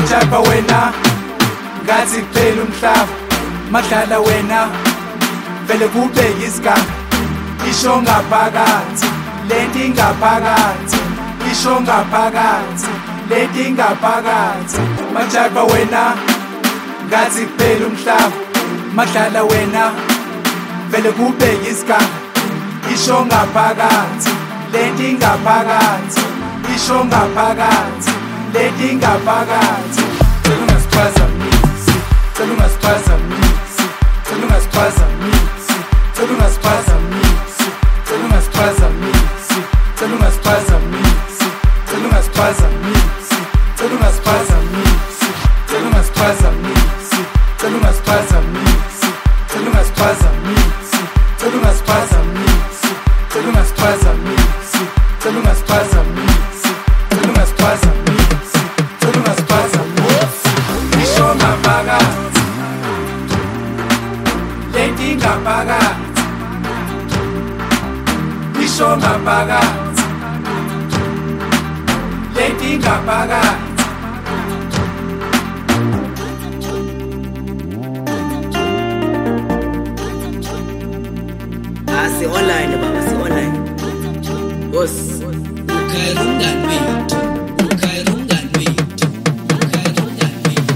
majapa wena ngathi kuphela umhlaba madlala wena vele kube yisigaba isho ngaphakathi lento ingaphakathi isho ngaphakathi lento ingaphakathi majapa wena ngathi kuphela umhlaba madlala wena vele kube yisigaba isho ngaphakathi lento ingaphakathi isho ngaphakathi lento ingaphakathi ungasiphazamise ungasiphazamise ungasiphazamise ungasiphazamise ungasiphazamise ungasiphazamise ungasiphazamise ungasiphazamise ungasiphazamise ungasiphazamise ungasiphazamise ungasiphazamise ungasiphazamise ungasiphazamise ungasiphazamise isho ngaphakathi lento ingaphakathi isho ngaphakathi lento ingaphakathi si online baba si online boss ukhayirungani wethu ukhayirungani wethu ukhayirungani wethu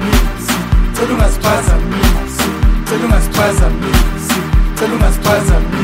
Ungasiphazamise